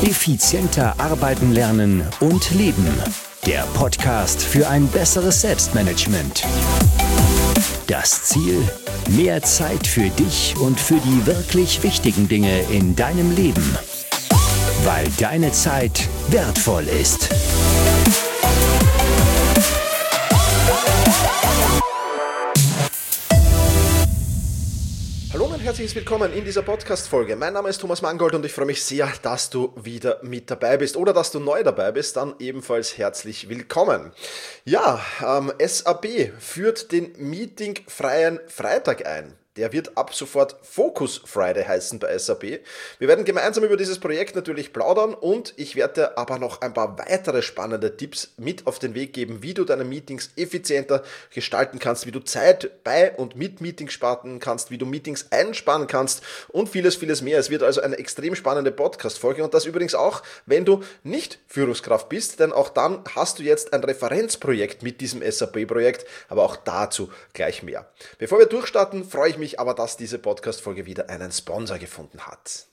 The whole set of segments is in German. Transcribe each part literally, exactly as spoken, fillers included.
Effizienter arbeiten, lernen und leben. Der Podcast für ein besseres Selbstmanagement. Das Ziel: mehr Zeit für dich und für die wirklich wichtigen Dinge in deinem Leben. Weil deine Zeit wertvoll ist. Hallo und herzliches Willkommen in dieser Podcast-Folge. Mein Name ist Thomas Mangold und ich freue mich sehr, dass du wieder mit dabei bist oder dass du neu dabei bist, dann ebenfalls herzlich willkommen. Ja, ähm, S A B führt den meetingfreien Freitag ein. Der wird ab sofort Focus Friday heißen bei S A B. Wir werden gemeinsam über dieses Projekt natürlich plaudern und ich werde aber noch ein paar weitere spannende Tipps mit auf den Weg geben, wie du deine Meetings effizienter gestalten kannst, wie du Zeit bei und mit Meetings sparen kannst, wie du Meetings einsparen kannst und vieles, vieles mehr. Es wird also eine extrem spannende Podcast-Folge und das übrigens auch, wenn du nicht Führungskraft bist, denn auch dann hast du jetzt ein Referenzprojekt mit diesem S A B-Projekt, aber auch dazu gleich mehr. Bevor wir durchstarten, freue ich mich aber, dass diese Podcast-Folge wieder einen Sponsor gefunden hat.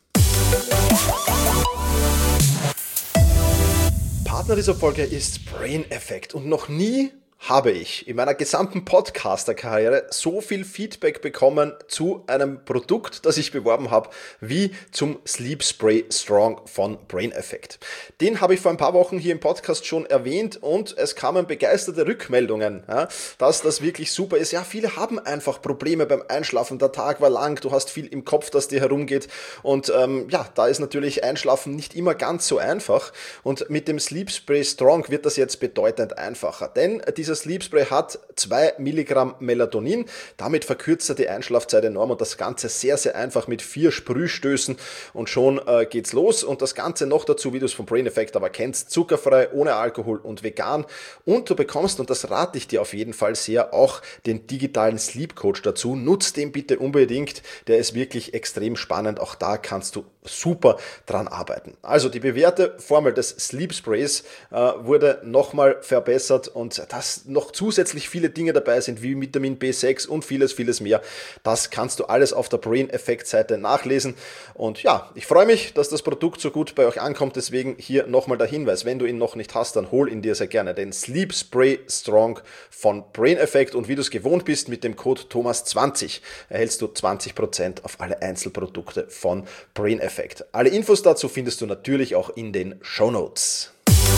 Partner dieser Folge ist Brain Effect und noch nie habe ich in meiner gesamten Podcaster-Karriere so viel Feedback bekommen zu einem Produkt, das ich beworben habe, wie zum Sleep Spray Strong von Brain Effect. Den habe ich vor ein paar Wochen hier im Podcast schon erwähnt und es kamen begeisterte Rückmeldungen, ja, dass das wirklich super ist. Ja, viele haben einfach Probleme beim Einschlafen. Der Tag war lang, du hast viel im Kopf, das dir herumgeht und ähm, ja, da ist natürlich Einschlafen nicht immer ganz so einfach und mit dem Sleep Spray Strong wird das jetzt bedeutend einfacher, denn dieser Sleep Spray hat zwei Milligramm Melatonin, damit verkürzt er die Einschlafzeit enorm und das Ganze sehr, sehr einfach mit vier Sprühstößen und schon äh, geht's los und das Ganze noch dazu, wie du es vom Brain Effect aber kennst, zuckerfrei, ohne Alkohol und vegan und du bekommst, und das rate ich dir auf jeden Fall sehr, auch den digitalen Sleep Coach dazu. Nutz den bitte unbedingt, der ist wirklich extrem spannend, auch da kannst du super dran arbeiten. Also die bewährte Formel des Sleep Sprays äh, wurde nochmal verbessert und das noch zusätzlich viele Dinge dabei sind, wie Vitamin B sechs und vieles, vieles mehr. Das kannst du alles auf der Brain Effect Seite nachlesen. Und ja, ich freue mich, dass das Produkt so gut bei euch ankommt. Deswegen hier nochmal der Hinweis, wenn du ihn noch nicht hast, dann hol ihn dir sehr gerne. Den Sleep Spray Strong von Brain Effect und wie du es gewohnt bist, mit dem Code Thomas zwanzig erhältst du zwanzig Prozent auf alle Einzelprodukte von Brain Effect. Alle Infos dazu findest du natürlich auch in den Shownotes.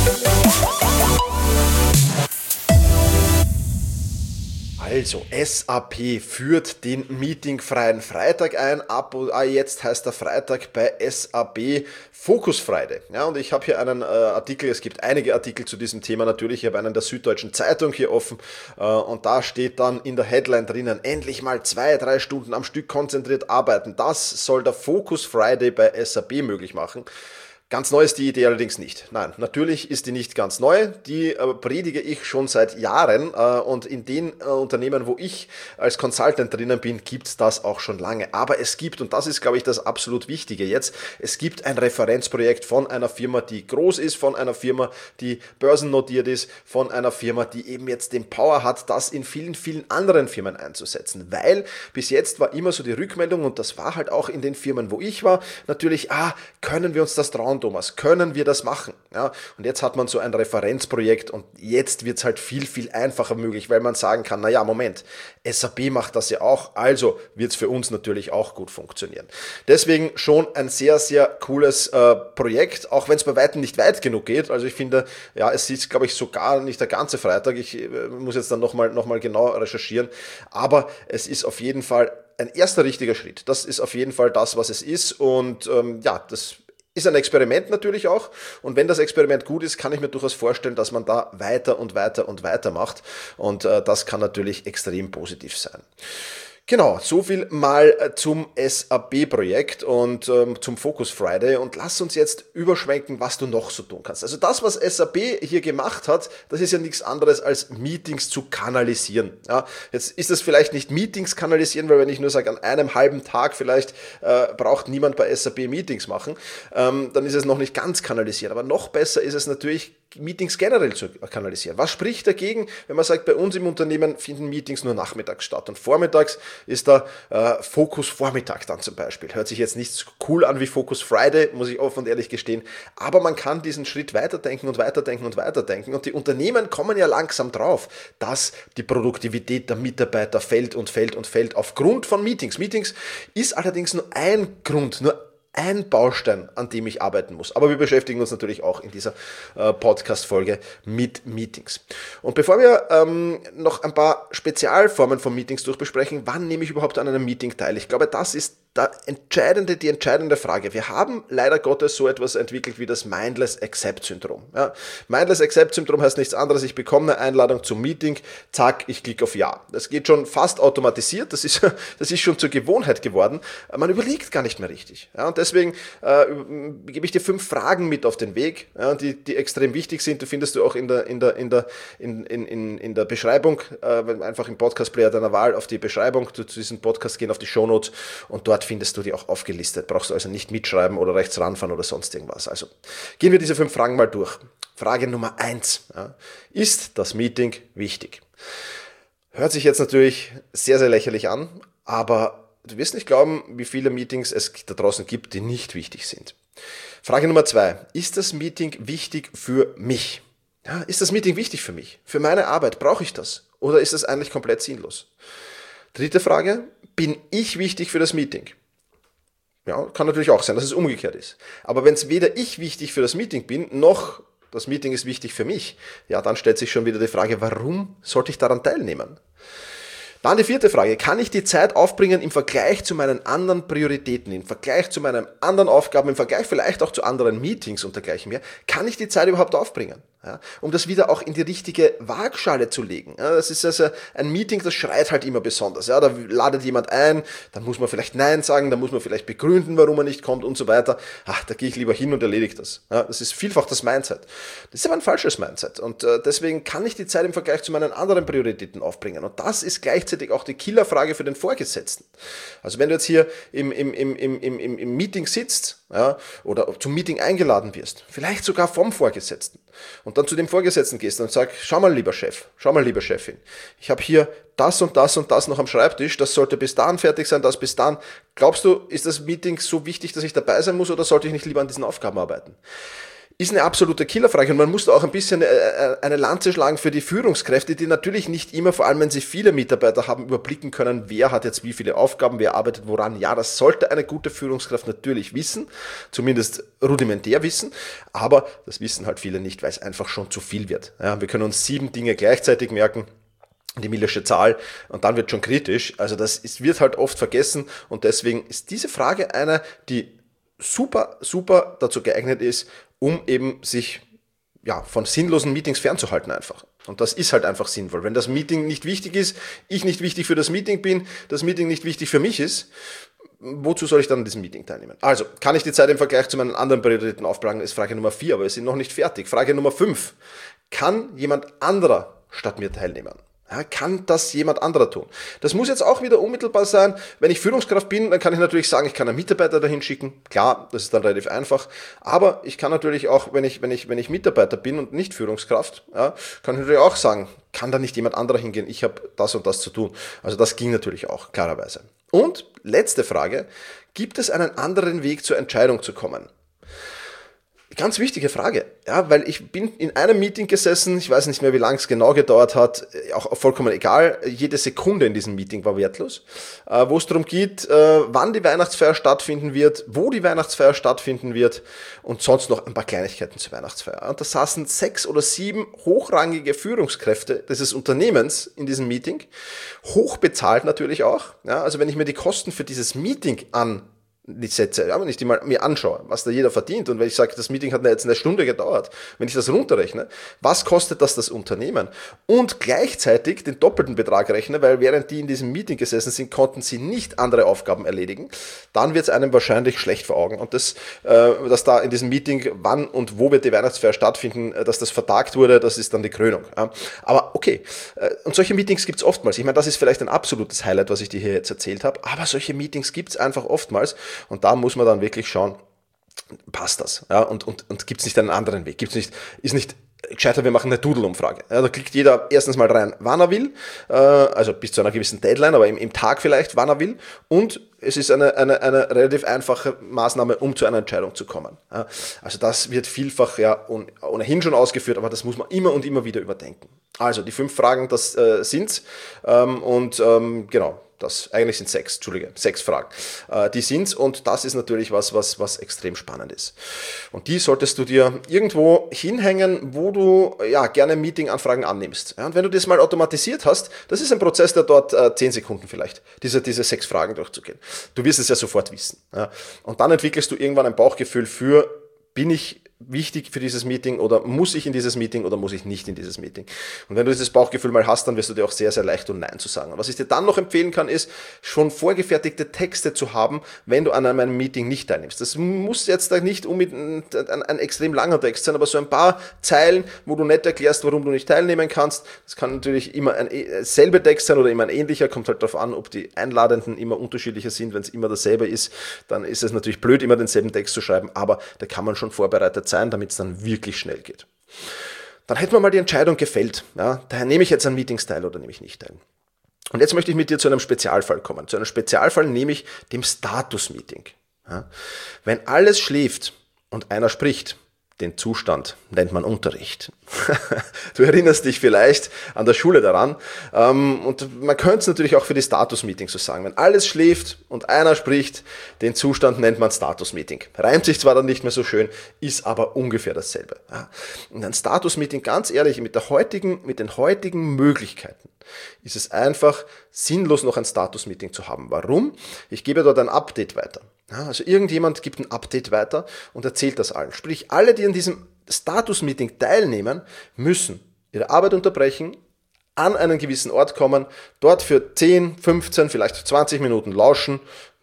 Also, S A P führt den meetingfreien Freitag ein. Ab jetzt heißt der Freitag bei S A B Focus Friday. Ja, und ich habe hier einen äh, Artikel, es gibt einige Artikel zu diesem Thema natürlich. Ich habe einen der Süddeutschen Zeitung hier offen äh, und da steht dann in der Headline drinnen, endlich mal zwei, drei Stunden am Stück konzentriert arbeiten. Das soll der Focus Friday bei S A B möglich machen. Ganz neu ist die Idee allerdings nicht. Nein, natürlich ist die nicht ganz neu. Die äh, predige ich schon seit Jahren äh, und in den äh, Unternehmen, wo ich als Consultant drinnen bin, gibt es das auch schon lange. Aber es gibt, und das ist, glaube ich, das absolut Wichtige jetzt, es gibt ein Referenzprojekt von einer Firma, die groß ist, von einer Firma, die börsennotiert ist, von einer Firma, die eben jetzt den Power hat, das in vielen, vielen anderen Firmen einzusetzen. Weil bis jetzt war immer so die Rückmeldung, und das war halt auch in den Firmen, wo ich war, natürlich, ah, können wir uns das trauen, Thomas, können wir das machen? Ja, und jetzt hat man so ein Referenzprojekt und jetzt wird es halt viel, viel einfacher möglich, weil man sagen kann, naja, Moment, S A B macht das ja auch, also wird es für uns natürlich auch gut funktionieren. Deswegen schon ein sehr, sehr cooles äh, Projekt, auch wenn es bei weitem nicht weit genug geht. Also ich finde, ja, es ist, glaube ich, sogar nicht der ganze Freitag. Ich äh, muss jetzt dann nochmal noch mal genau recherchieren, aber es ist auf jeden Fall ein erster richtiger Schritt. Das ist auf jeden Fall das, was es ist und ähm, ja, das ist ein Experiment natürlich auch und wenn das Experiment gut ist, kann ich mir durchaus vorstellen, dass man da weiter und weiter und weiter macht und äh, das kann natürlich extrem positiv sein. Genau, so viel mal zum S A B-Projekt und ähm, zum Focus Friday und lass uns jetzt überschwenken, was du noch so tun kannst. Also das, was S A B hier gemacht hat, das ist ja nichts anderes als Meetings zu kanalisieren. Ja, jetzt ist das vielleicht nicht Meetings kanalisieren, weil wenn ich nur sage, an einem halben Tag vielleicht äh, braucht niemand bei S A B Meetings machen, ähm, dann ist es noch nicht ganz kanalisieren. Aber noch besser ist es natürlich, Meetings generell zu kanalisieren. Was spricht dagegen, wenn man sagt, bei uns im Unternehmen finden Meetings nur nachmittags statt und vormittags ist der äh, Fokus Vormittag dann zum Beispiel. Hört sich jetzt nicht so cool an wie Focus Friday, muss ich offen und ehrlich gestehen, aber man kann diesen Schritt weiterdenken und weiterdenken und weiterdenken und die Unternehmen kommen ja langsam drauf, dass die Produktivität der Mitarbeiter fällt und fällt und fällt aufgrund von Meetings. Meetings ist allerdings nur ein Grund, nur ein Baustein, an dem ich arbeiten muss. Aber wir beschäftigen uns natürlich auch in dieser äh, Podcast-Folge mit Meetings. Und bevor wir ähm, noch ein paar Spezialformen von Meetings durchbesprechen, wann nehme ich überhaupt an einem Meeting teil? Ich glaube, das ist der entscheidende, die entscheidende Frage. Wir haben leider Gottes so etwas entwickelt wie das Mindless Accept Syndrom. Ja, Mindless Accept Syndrom heißt nichts anderes, ich bekomme eine Einladung zum Meeting, zack, ich klicke auf Ja. Das geht schon fast automatisiert, das ist, das ist schon zur Gewohnheit geworden. Man überlegt gar nicht mehr richtig. Ja, und deswegen äh, gebe ich dir fünf Fragen mit auf den Weg, ja, die, die extrem wichtig sind. Die findest du auch in der, in der, in der, in, in, in der Beschreibung, äh, einfach im Podcast-Player deiner Wahl auf die Beschreibung zu, zu diesem Podcast gehen, auf die Shownotes und dort findest du die auch aufgelistet. Brauchst du also nicht mitschreiben oder rechts ranfahren oder sonst irgendwas. Also gehen wir diese fünf Fragen mal durch. Frage Nummer eins. Ja, ist das Meeting wichtig? Hört sich jetzt natürlich sehr, sehr lächerlich an, aber du wirst nicht glauben, wie viele Meetings es da draußen gibt, die nicht wichtig sind. Frage Nummer zwei. Ist das Meeting wichtig für mich? Ja, ist das Meeting wichtig für mich? Für meine Arbeit? Brauche ich das? Oder ist das eigentlich komplett sinnlos? Dritte Frage. Bin ich wichtig für das Meeting? Ja, kann natürlich auch sein, dass es umgekehrt ist. Aber wenn es weder ich wichtig für das Meeting bin, noch das Meeting ist wichtig für mich, ja, dann stellt sich schon wieder die Frage, warum sollte ich daran teilnehmen? Dann die vierte Frage, kann ich die Zeit aufbringen im Vergleich zu meinen anderen Prioritäten, im Vergleich zu meinen anderen Aufgaben, im Vergleich vielleicht auch zu anderen Meetings und dergleichen mehr, kann ich die Zeit überhaupt aufbringen? Ja, um das wieder auch in die richtige Waagschale zu legen. Ja, das ist also ein Meeting, das schreit halt immer besonders. Ja, da ladet jemand ein, dann muss man vielleicht Nein sagen, dann muss man vielleicht begründen, warum er nicht kommt und so weiter. Ach, da gehe ich lieber hin und erledige das. Ja, das ist vielfach das Mindset. Das ist aber ein falsches Mindset und äh, deswegen kann ich die Zeit im Vergleich zu meinen anderen Prioritäten aufbringen. Und das ist gleichzeitig auch die Killerfrage für den Vorgesetzten. Also wenn du jetzt hier im, im, im, im, im, im Meeting sitzt, ja, oder zum Meeting eingeladen wirst, vielleicht sogar vom Vorgesetzten, und dann zu dem Vorgesetzten gehst und sagst, schau mal lieber Chef, schau mal lieber Chefin, ich habe hier das und das und das noch am Schreibtisch, das sollte bis dahin fertig sein, das bis dahin. Glaubst du, ist das Meeting so wichtig, dass ich dabei sein muss oder sollte ich nicht lieber an diesen Aufgaben arbeiten? Ist eine absolute Killerfrage und man muss da auch ein bisschen eine Lanze schlagen für die Führungskräfte, die natürlich nicht immer, vor allem wenn sie viele Mitarbeiter haben, überblicken können, wer hat jetzt wie viele Aufgaben, wer arbeitet woran. Ja, das sollte eine gute Führungskraft natürlich wissen, zumindest rudimentär wissen, aber das wissen halt viele nicht, weil es einfach schon zu viel wird. Ja, wir können uns sieben Dinge gleichzeitig merken, die Millersche Zahl, und dann wird schon kritisch. Also das ist, wird halt oft vergessen und deswegen ist diese Frage eine, die super, super dazu geeignet ist, um eben sich ja, von sinnlosen Meetings fernzuhalten einfach. Und das ist halt einfach sinnvoll. Wenn das Meeting nicht wichtig ist, ich nicht wichtig für das Meeting bin, das Meeting nicht wichtig für mich ist, wozu soll ich dann an diesem Meeting teilnehmen? Also, kann ich die Zeit im Vergleich zu meinen anderen Prioritäten aufbringen, ist Frage Nummer vier, aber wir sind noch nicht fertig. Frage Nummer fünf. Kann jemand anderer statt mir teilnehmen? Ja, kann das jemand anderer tun? Das muss jetzt auch wieder unmittelbar sein. Wenn ich Führungskraft bin, dann kann ich natürlich sagen, ich kann einen Mitarbeiter dahin schicken. Klar, das ist dann relativ einfach. Aber ich kann natürlich auch, wenn ich, wenn ich, wenn ich Mitarbeiter bin und nicht Führungskraft, ja, kann ich natürlich auch sagen, kann da nicht jemand anderer hingehen? Ich habe das und das zu tun. Also das ging natürlich auch, klarerweise. Und letzte Frage, gibt es einen anderen Weg zur Entscheidung zu kommen? Ganz wichtige Frage, ja, weil ich bin in einem Meeting gesessen, ich weiß nicht mehr, wie lange es genau gedauert hat, auch vollkommen egal, jede Sekunde in diesem Meeting war wertlos, äh, wo es darum geht, äh, wann die Weihnachtsfeier stattfinden wird, wo die Weihnachtsfeier stattfinden wird und sonst noch ein paar Kleinigkeiten zur Weihnachtsfeier. Und da saßen sechs oder sieben hochrangige Führungskräfte dieses Unternehmens in diesem Meeting, hochbezahlt natürlich auch, ja, also wenn ich mir die Kosten für dieses Meeting an die Sätze, ja, wenn ich die mal mir anschaue, was da jeder verdient und wenn ich sage, das Meeting hat jetzt eine Stunde gedauert, wenn ich das runterrechne, was kostet das das Unternehmen und gleichzeitig den doppelten Betrag rechne, weil während die in diesem Meeting gesessen sind, konnten sie nicht andere Aufgaben erledigen, dann wird es einem wahrscheinlich schlecht vor Augen und das, äh, dass da in diesem Meeting, wann und wo wird die Weihnachtsfeier stattfinden, dass das vertagt wurde, das ist dann die Krönung. Ja. Aber okay, und solche Meetings gibt es oftmals. Ich meine, das ist vielleicht ein absolutes Highlight, was ich dir hier jetzt erzählt habe, aber solche Meetings gibt es einfach oftmals. Und da muss man dann wirklich schauen, passt das? Ja, und und, und gibt es nicht einen anderen Weg? Gibt's nicht, ist nicht gescheiter, wir machen eine Doodle-Umfrage. Ja, da klickt jeder erstens mal rein, wann er will, äh, also bis zu einer gewissen Deadline, aber im, im Tag vielleicht, wann er will. Und es ist eine, eine, eine relativ einfache Maßnahme, um zu einer Entscheidung zu kommen. Ja, also das wird vielfach ja ohnehin schon ausgeführt, aber das muss man immer und immer wieder überdenken. Also die fünf Fragen, das äh, sind's. Ähm, und ähm, genau. Das, eigentlich sind sechs, Entschuldige, sechs Fragen. Äh, die sind's und das ist natürlich was, was, was extrem spannend ist. Und die solltest du dir irgendwo hinhängen, wo du ja gerne Meeting-Anfragen annimmst. Ja, und wenn du das mal automatisiert hast, das ist ein Prozess, der dort äh, zehn Sekunden vielleicht, diese, diese sechs Fragen durchzugehen. Du wirst es ja sofort wissen. Ja. Und dann entwickelst du irgendwann ein Bauchgefühl für, bin ich wichtig für dieses Meeting oder muss ich in dieses Meeting oder muss ich nicht in dieses Meeting. Und wenn du dieses Bauchgefühl mal hast, dann wirst du dir auch sehr, sehr leicht tun, Nein zu sagen. Und was ich dir dann noch empfehlen kann, ist, schon vorgefertigte Texte zu haben, wenn du an einem Meeting nicht teilnimmst. Das muss jetzt nicht unbedingt ein, ein extrem langer Text sein, aber so ein paar Zeilen, wo du nicht erklärst, warum du nicht teilnehmen kannst. Das kann natürlich immer ein selbe Text sein oder immer ein ähnlicher, kommt halt darauf an, ob die Einladenden immer unterschiedlicher sind. Wenn es immer dasselbe ist, dann ist es natürlich blöd, immer denselben Text zu schreiben, aber da kann man schon vorbereitet sein, damit es dann wirklich schnell geht. Dann hätten wir mal die Entscheidung gefällt. Ja, daher nehme ich jetzt an Meetings teil oder nehme ich nicht teil. Und jetzt möchte ich mit dir zu einem Spezialfall kommen. Zu einem Spezialfall nämlich dem Status-Meeting. Ja, wenn alles schläft und einer spricht, den Zustand nennt man Unterricht. Du erinnerst dich vielleicht an der Schule daran. Und man könnte es natürlich auch für die Status-Meetings so sagen. Wenn alles schläft und einer spricht, den Zustand nennt man Status-Meeting. Reimt sich zwar dann nicht mehr so schön, ist aber ungefähr dasselbe. Und ein Status-Meeting, ganz ehrlich, mit der heutigen, mit den heutigen Möglichkeiten ist es einfach sinnlos, noch ein Status-Meeting zu haben. Warum? Ich gebe dort ein Update weiter. Ja, also irgendjemand gibt ein Update weiter und erzählt das allen. Sprich, alle, die an diesem Status-Meeting teilnehmen, müssen ihre Arbeit unterbrechen, an einen gewissen Ort kommen, dort für zehn, fünfzehn, vielleicht zwanzig Minuten lauschen,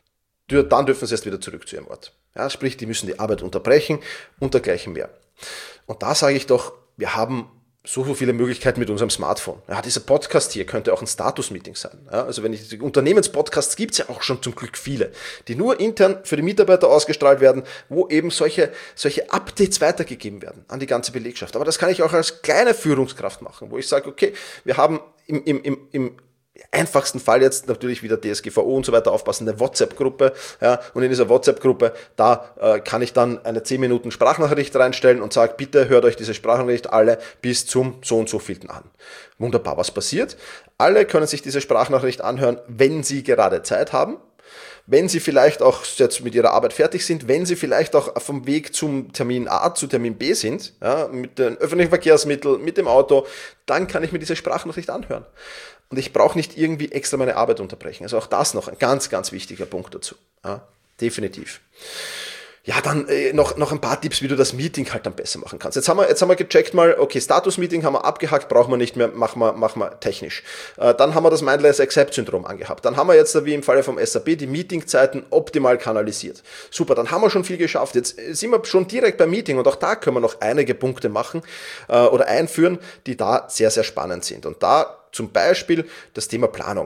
dann dürfen sie erst wieder zurück zu ihrem Ort. Ja, sprich, die müssen die Arbeit unterbrechen und dergleichen mehr. Und da sage ich doch, wir haben so, so viele Möglichkeiten mit unserem Smartphone. Ja, dieser Podcast hier könnte auch ein Status-Meeting sein. Ja, also wenn ich, Unternehmenspodcasts gibt es ja auch schon zum Glück viele, die nur intern für die Mitarbeiter ausgestrahlt werden, wo eben solche, solche Updates weitergegeben werden an die ganze Belegschaft. Aber das kann ich auch als kleine Führungskraft machen, wo ich sage, okay, wir haben im, im, im, im einfachsten Fall jetzt natürlich wieder D S G V O und so weiter aufpassen, eine WhatsApp-Gruppe, ja, und in dieser WhatsApp-Gruppe, da äh, kann ich dann eine zehn Minuten Sprachnachricht reinstellen und sage, bitte hört euch diese Sprachnachricht alle bis zum so und so vielten an. Wunderbar, was passiert? Alle können sich diese Sprachnachricht anhören, wenn sie gerade Zeit haben, wenn sie vielleicht auch jetzt mit ihrer Arbeit fertig sind, wenn sie vielleicht auch vom Weg zum Termin A zu Termin B sind, ja, mit den öffentlichen Verkehrsmitteln, mit dem Auto, dann kann ich mir diese Sprachnachricht anhören. Und ich brauche nicht irgendwie extra meine Arbeit unterbrechen. Also auch das noch ein ganz, ganz wichtiger Punkt dazu. Ja, definitiv. Ja, dann äh, noch, noch ein paar Tipps, wie du das Meeting halt dann besser machen kannst. Jetzt haben wir, jetzt haben wir gecheckt mal, okay, Status-Meeting haben wir abgehakt, brauchen wir nicht mehr, machen wir, machen wir technisch. Äh, dann haben wir das Mindless Accept-Syndrom angehabt. Dann haben wir jetzt, wie im Falle vom S A P, die Meetingzeiten optimal kanalisiert. Super, dann haben wir schon viel geschafft. Jetzt sind wir schon direkt beim Meeting und auch da können wir noch einige Punkte machen äh, oder einführen, die da sehr, sehr spannend sind. Und da zum Beispiel das Thema Planung.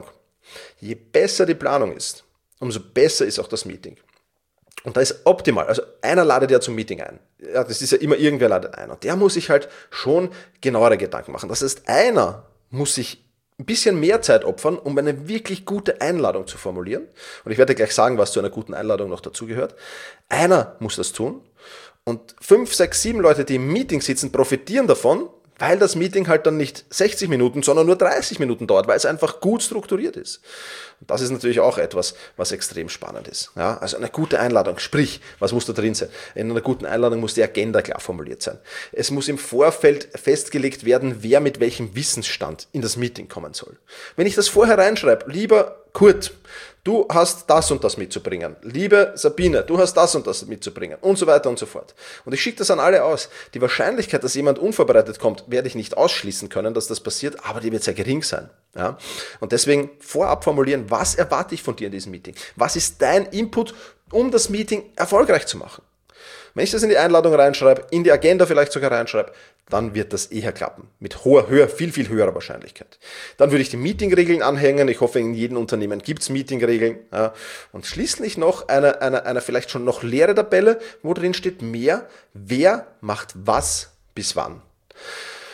Je besser die Planung ist, umso besser ist auch das Meeting. Und da ist optimal, also einer ladet ja zum Meeting ein. Ja, das ist ja immer irgendwer ladet ein. Und der muss sich halt schon genauere Gedanken machen. Das heißt, einer muss sich ein bisschen mehr Zeit opfern, um eine wirklich gute Einladung zu formulieren. Und ich werde gleich sagen, was zu einer guten Einladung noch dazugehört. Einer muss das tun. Und fünf, sechs, sieben Leute, die im Meeting sitzen, profitieren davon, weil das Meeting halt dann nicht sechzig Minuten, sondern nur dreißig Minuten dauert, weil es einfach gut strukturiert ist. Und das ist natürlich auch etwas, was extrem spannend ist. Ja, also eine gute Einladung, sprich, was muss da drin sein? In einer guten Einladung muss die Agenda klar formuliert sein. Es muss im Vorfeld festgelegt werden, wer mit welchem Wissensstand in das Meeting kommen soll. Wenn ich das vorher reinschreibe, lieber Kurt, du hast das und das mitzubringen. Liebe Sabine, du hast das und das mitzubringen. Und so weiter und so fort. Und ich schicke das an alle aus. Die Wahrscheinlichkeit, dass jemand unvorbereitet kommt, werde ich nicht ausschließen können, dass das passiert, aber die wird sehr gering sein. Ja? Und deswegen vorab formulieren, was erwarte ich von dir in diesem Meeting? Was ist dein Input, um das Meeting erfolgreich zu machen? Wenn ich das in die Einladung reinschreibe, in die Agenda vielleicht sogar reinschreibe, dann wird das eher klappen. Mit hoher, höher, viel, viel höherer Wahrscheinlichkeit. Dann würde ich die Meetingregeln anhängen. Ich hoffe, in jedem Unternehmen gibt es Meetingregeln. Ja. Und schließlich noch eine, eine, eine vielleicht schon noch leere Tabelle, wo drin steht mehr, wer macht was bis wann.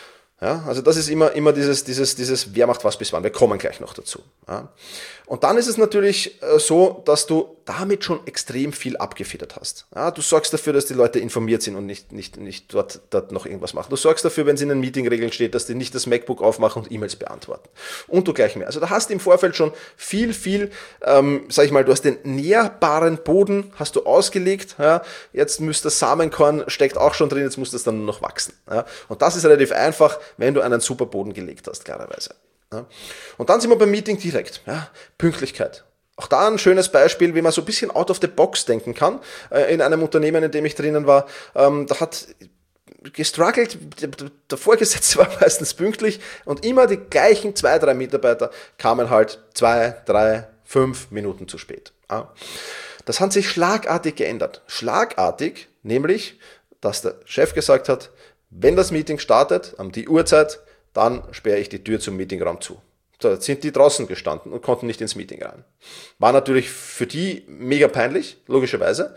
Ja, also das ist immer, immer dieses, dieses, dieses, wer macht was bis wann. Wir kommen gleich noch dazu. Ja. Und dann ist es natürlich äh, so, dass du damit schon extrem viel abgefedert hast. Ja, du sorgst dafür, dass die Leute informiert sind und nicht, nicht, nicht dort, dort noch irgendwas machen. Du sorgst dafür, wenn es in den Meetingregeln steht, dass die nicht das MacBook aufmachen und E-Mails beantworten. Und du gleich mehr. Also da hast du im Vorfeld schon viel, viel, ähm, sag ich mal, du hast den nährbaren Boden, hast du ausgelegt. Ja. Jetzt müsste das Samenkorn, steckt auch schon drin, jetzt muss das dann nur noch wachsen. Ja. Und das ist relativ einfach, wenn du einen super Boden gelegt hast, klarerweise. Ja. Und dann sind wir beim Meeting direkt. Ja. Pünktlichkeit. Auch da ein schönes Beispiel, wie man so ein bisschen out of the box denken kann. In einem Unternehmen, in dem ich drinnen war, ähm, da hat gestruggelt, der Vorgesetzte war meistens pünktlich und immer die gleichen zwei, drei Mitarbeiter kamen halt zwei, drei, fünf Minuten zu spät. Ja. Das hat sich schlagartig geändert. Schlagartig, nämlich, dass der Chef gesagt hat, wenn das Meeting startet, um die Uhrzeit, dann sperre ich die Tür zum Meetingraum zu. So, jetzt sind die draußen gestanden und konnten nicht ins Meeting rein. War natürlich für die mega peinlich, logischerweise.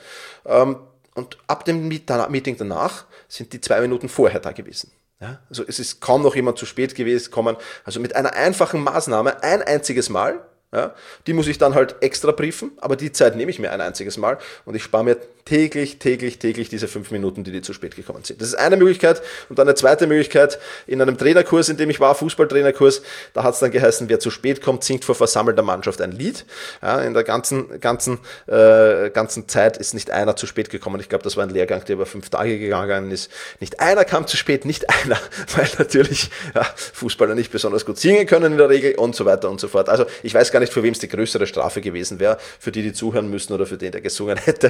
Und ab dem Meeting danach sind die zwei Minuten vorher da gewesen. Ja, also es ist kaum noch jemand zu spät gewesen gekommen. Also mit einer einfachen Maßnahme ein einziges Mal. Ja, die muss ich dann halt extra briefen, aber die Zeit nehme ich mir ein einziges Mal und ich spare mir täglich, täglich, täglich diese fünf Minuten, die die zu spät gekommen sind. Das ist eine Möglichkeit. Und dann eine zweite Möglichkeit, in einem Trainerkurs, in dem ich war, Fußballtrainerkurs, da hat es dann geheißen, wer zu spät kommt, singt vor versammelter Mannschaft ein Lied. Ja, in der ganzen, ganzen, äh, ganzen Zeit ist nicht einer zu spät gekommen. Ich glaube, das war ein Lehrgang, der über fünf Tage gegangen ist. Nicht einer kam zu spät, nicht einer, weil natürlich ja, Fußballer nicht besonders gut singen können in der Regel und so weiter und so fort. Also ich weiß gar nicht, für wem es die größere Strafe gewesen wäre, für die, die zuhören müssen oder für den, der gesungen hätte.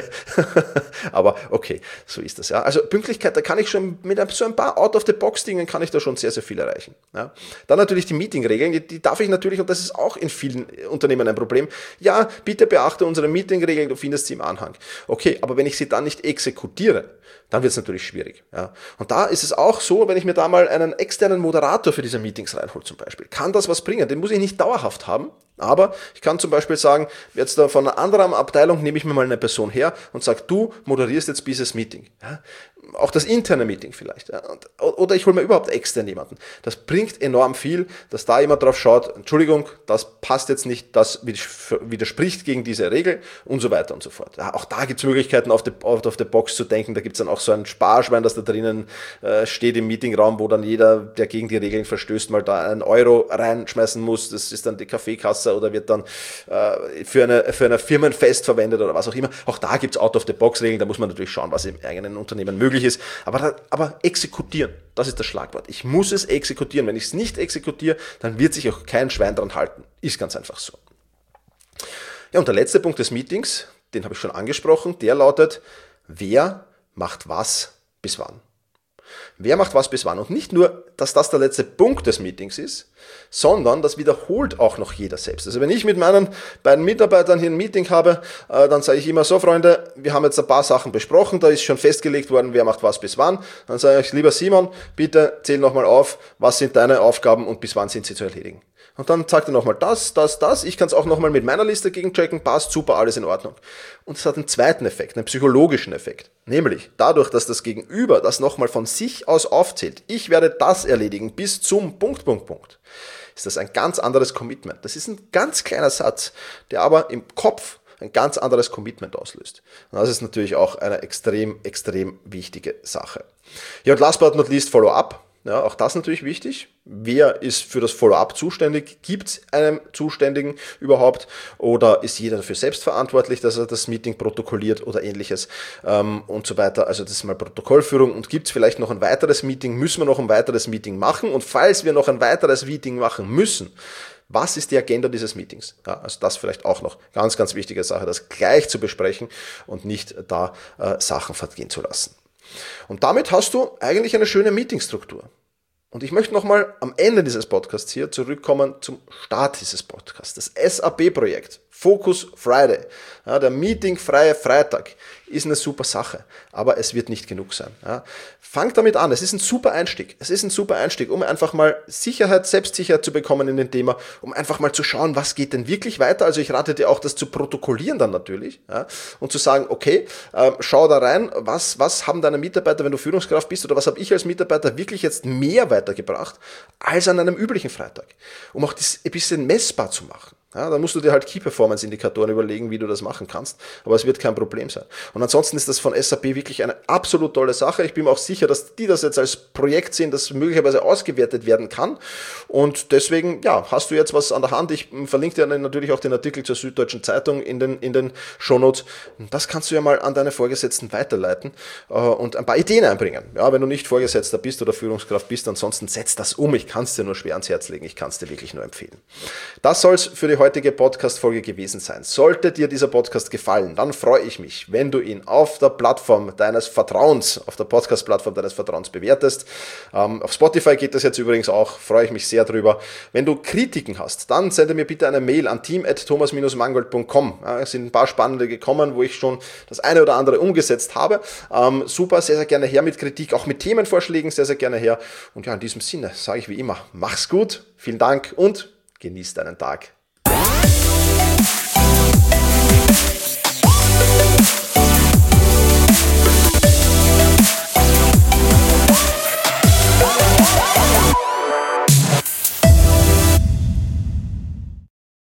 Aber okay, so ist das. Ja. Also Pünktlichkeit, da kann ich schon mit so ein paar Out-of-the-Box-Dingen kann ich da schon sehr, sehr viel erreichen. Ja. Dann natürlich die Meeting-Regeln, die, die darf ich natürlich, und das ist auch in vielen Unternehmen ein Problem, ja, bitte beachte unsere Meeting-Regeln, du findest sie im Anhang. Okay, aber wenn ich sie dann nicht exekutiere, dann wird es natürlich schwierig. Ja. Und da ist es auch so, wenn ich mir da mal einen externen Moderator für diese Meetings reinhole zum Beispiel, kann das was bringen. Den muss ich nicht dauerhaft haben, aber ich kann zum Beispiel sagen, jetzt da von einer anderen Abteilung nehme ich mir mal eine Person her und sage, du moderierst jetzt dieses Meeting. Ja. Auch das interne Meeting vielleicht. Ja. Oder ich hole mir überhaupt extern jemanden. Das bringt enorm viel, dass da jemand drauf schaut, Entschuldigung, das passt jetzt nicht, das widerspricht gegen diese Regel und so weiter und so fort. Ja, auch da gibt es Möglichkeiten, auf die, auf, auf die Box zu denken. Da gibt es dann auch so ein Sparschwein, das da drinnen äh, steht im Meetingraum, wo dann jeder, der gegen die Regeln verstößt, mal da einen Euro reinschmeißen muss. Das ist dann die Kaffeekasse oder wird dann äh, für, eine, für ein Firmenfest verwendet oder was auch immer. Auch da gibt es Out-of-the-Box-Regeln. Da muss man natürlich schauen, was im eigenen Unternehmen möglich ist. Aber, aber exekutieren, das ist das Schlagwort. Ich muss es exekutieren. Wenn ich es nicht exekutiere, dann wird sich auch kein Schwein dran halten. Ist ganz einfach so. Ja, und der letzte Punkt des Meetings, den habe ich schon angesprochen, der lautet, wer macht was bis wann? Wer macht was bis wann? Und nicht nur, dass das der letzte Punkt des Meetings ist, sondern das wiederholt auch noch jeder selbst. Also wenn ich mit meinen beiden Mitarbeitern hier ein Meeting habe, dann sage ich immer so, Freunde, wir haben jetzt ein paar Sachen besprochen, da ist schon festgelegt worden, wer macht was bis wann. Dann sage ich, lieber Simon, bitte zähl nochmal auf, was sind deine Aufgaben und bis wann sind sie zu erledigen. Und dann sagt er nochmal das, das, das. Ich kann es auch nochmal mit meiner Liste gegenchecken. Passt, super, alles in Ordnung. Und es hat einen zweiten Effekt, einen psychologischen Effekt. Nämlich dadurch, dass das Gegenüber das nochmal von sich aus aufzählt. Ich werde das erledigen bis zum Punkt, Punkt, Punkt. Ist das ein ganz anderes Commitment. Das ist ein ganz kleiner Satz, der aber im Kopf ein ganz anderes Commitment auslöst. Und das ist natürlich auch eine extrem, extrem wichtige Sache. Ja, und last but not least, Follow-up. Ja, auch das natürlich wichtig. Wer ist für das Follow-up zuständig? Gibt es einen Zuständigen überhaupt? Oder ist jeder dafür selbst verantwortlich, dass er das Meeting protokolliert oder ähnliches ähm, und so weiter? Also das ist mal Protokollführung. Und gibt es vielleicht noch ein weiteres Meeting? Müssen wir noch ein weiteres Meeting machen? Und falls wir noch ein weiteres Meeting machen müssen, was ist die Agenda dieses Meetings? Ja, also das vielleicht auch noch ganz, ganz wichtige Sache, das gleich zu besprechen und nicht da äh, Sachen vergehen zu lassen. Und damit hast du eigentlich eine schöne Meetingstruktur. Und ich möchte nochmal am Ende dieses Podcasts hier zurückkommen zum Start dieses Podcasts. Das S A P-Projekt, Focus Friday, ja, der meetingfreie Freitag, ist eine super Sache, aber es wird nicht genug sein. Ja. Fang damit an, es ist ein super Einstieg, es ist ein super Einstieg, um einfach mal Sicherheit, Selbstsicherheit zu bekommen in dem Thema, um einfach mal zu schauen, was geht denn wirklich weiter. Also ich rate dir auch, das zu protokollieren dann natürlich, ja, und zu sagen, okay, äh, schau da rein, was, was haben deine Mitarbeiter, wenn du Führungskraft bist, oder was habe ich als Mitarbeiter wirklich jetzt mehr weitergebracht als an einem üblichen Freitag, um auch das ein bisschen messbar zu machen. Ja, dann musst du dir halt Key-Performance-Indikatoren überlegen, wie du das machen kannst, aber es wird kein Problem sein. Und ansonsten ist das von S A P wirklich eine absolut tolle Sache. Ich bin mir auch sicher, dass die das jetzt als Projekt sehen, das möglicherweise ausgewertet werden kann. Und deswegen, ja, hast du jetzt was an der Hand. Ich verlinke dir natürlich auch den Artikel zur Süddeutschen Zeitung in den, in den Shownotes. Das kannst du ja mal an deine Vorgesetzten weiterleiten und ein paar Ideen einbringen. Ja, wenn du nicht Vorgesetzter bist oder Führungskraft bist, ansonsten setz das um. Ich kann es dir nur schwer ans Herz legen. Ich kann es dir wirklich nur empfehlen. Das soll es für die heutige Podcast-Folge gewesen sein. Sollte dir dieser Podcast gefallen, dann freue ich mich, wenn du ihn auf der Plattform deines Vertrauens, auf der Podcast-Plattform deines Vertrauens bewertest. Ähm, auf Spotify geht das jetzt übrigens auch, freue ich mich sehr drüber. Wenn du Kritiken hast, dann sende mir bitte eine Mail an team at thomas dash mangold punkt com. Ja, es sind ein paar spannende gekommen, wo ich schon das eine oder andere umgesetzt habe. Ähm, super, sehr, sehr gerne her mit Kritik, auch mit Themenvorschlägen, sehr, sehr gerne her. Und ja, in diesem Sinne sage ich wie immer, mach's gut, vielen Dank und genieß deinen Tag.